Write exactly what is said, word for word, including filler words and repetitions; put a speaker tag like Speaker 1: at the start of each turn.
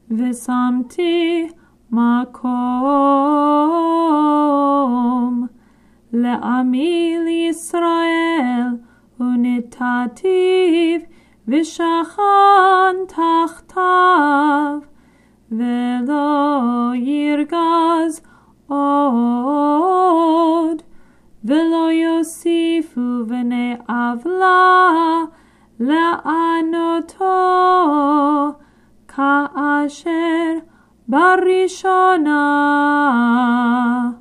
Speaker 1: ושמתי מקום לעמי לישראל, ונתתיו ושכן תחתיו, ולא ירגז עוד, ולא יוסיפו בני עוולה לענותו, כאשר בראשונה.